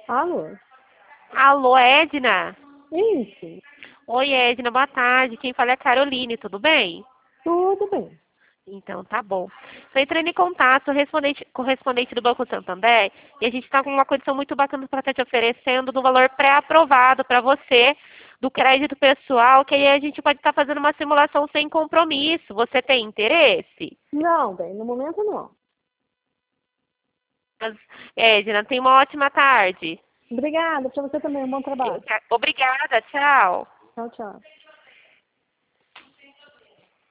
Alô? Alô, Edna? Isso, Oi, Edna, boa tarde. Quem fala é a Caroline, tudo bem? tudo bem. Então, tá bom. Estou entrando em contato, correspondente do Banco Santander, e a gente está com uma condição muito bacana para estar te oferecendo no valor pré-aprovado para você, do crédito pessoal, que aí a gente pode estar fazendo uma simulação sem compromisso. Você tem interesse? Não, bem, no momento não. Mas, Edna, tenha uma ótima tarde. Obrigada, para você também, um bom trabalho. Obrigada, tchau. Tchau, tchau.